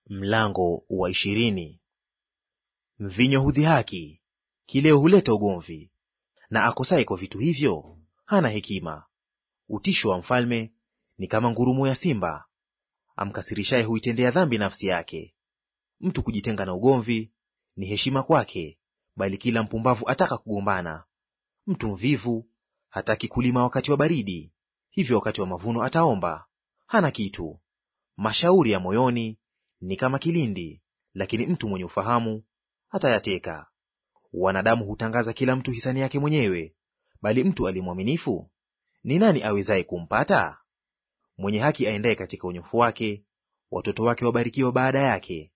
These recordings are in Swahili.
Mlango wa 20. Mvinyo hudhihaki, kileo huleta ugomvi, na akosaye kwa vitu hivyo hana hekima. Utisho wa mfalme ni kama ngurumo ya simba, amkasirishaye huitendea dhambi nafsi yake. Mtu kujitenga na ugomvi ni heshima kwake, bali kila mpumbavu ataka kugombana. Mtu mvivu hataki kulima wakati wa baridi, hivyo wakati wa mavuno ataomba, hana kitu. Mashauri ya moyoni ni kama kilindi, lakini mtu mwenye ufahamu atayateka. Wanadamu hutangaza kila mtu hisani yake mwenyewe, bali mtu aliye mwaminifu ni nani awezaye kumpata? Mwenye haki aendaye katika unyofu wake, watoto wake wabarikiwa baada yake.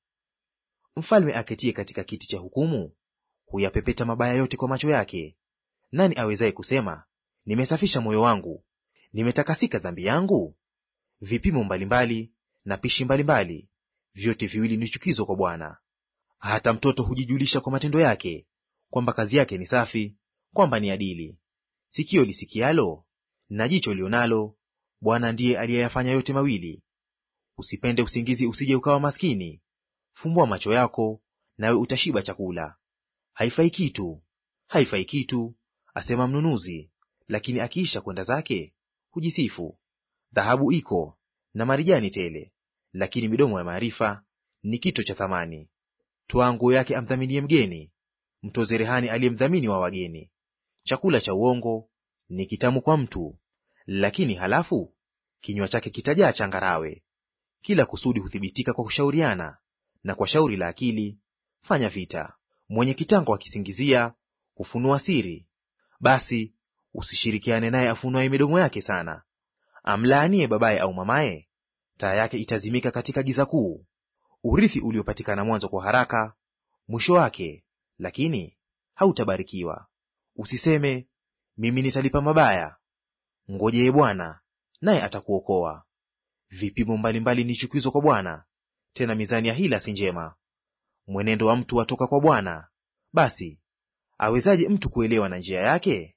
Mfalme aketie katika kiti cha hukumu huyapepeta mabaya yote kwa macho yake. Nani awezaye kusema, nimesafisha moyo wangu, nimetakasika dhambi yangu? Vipimo mbalimbali na pishi mbalimbali, vyote viwili ni chukizo kwa Bwana. Hata mtoto hujijulisha kwa matendo yake, kwamba kazi yake ni safi, kwamba ni adili. Sikio lisikialo na jicho lionalo, Bwana ndiye aliyeyafanya yote mawili. Usipende usingizi, usije ukawa maskini. Fumbua macho yako, nawe utashiba chakula. Haifai kitu, haifai kitu, asema mnunuzi, lakini akiisha kwenda zake hujisifu. Dhahabu iko na marijani tele, lakini midomo ya maarifa ni kito cha thamani. Twaa nguo yake amdhaminie mgeni, mtoze rehani aliyemdhamini wa wageni. Chakula cha uongo ni kitamu kwa mtu, lakini halafu kinywa chake kitajaa changarawe. Kila kusudi huthibitika kwa kushauriana, na kwa shauri la akili fanya vita. Mwenye kitango akisingizia hufunua siri, basi usishirikiane naye afunuaye midomo yake sana. Amlaanie babaye au mamaye, taa yake itazimika katika giza kuu. Urithi uliopatikana mwanzo kwa haraka, mwisho wake lakini hautabarikiwa. Usiseme, mimi nitalipa mabaya. Ngojee Bwana, naye atakuokoa. Vipimo mbalimbali ni chukizo kwa Bwana, tena mizani ya hila si njema. Mwenendo wa mtu watoka kwa Bwana, basi awezaje mtu kuelewa na njia yake?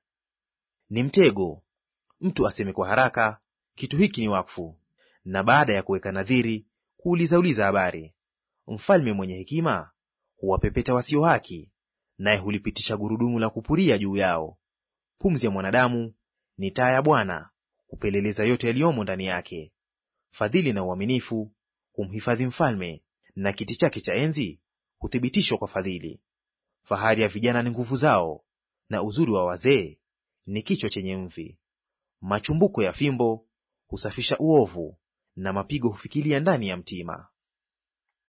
Ni mtego mtu aseme kwa haraka, kitu hiki ni wakfu, na baada ya kuweka nadhiri kuuliza habari. Mfalme mwenye hekima huwapepeta wasio haki, naye hulipitisha gurudumu la kupuria juu yao. Pumzi ya mwanadamu ni taa ya Bwana, hupeleleza yote yaliyomo ndani yake. Fadhili na uaminifu humhifadhi mfalme, na kiti chake cha enzi huthibitishwa kwa fadhili. Fahari ya vijana ni nguvu zao, na uzuri wa wazee ni kichwa chenye mvi. Machumbuko ya fimbo husafisha uovu, na mapigo hufikilia ndani ya mtima.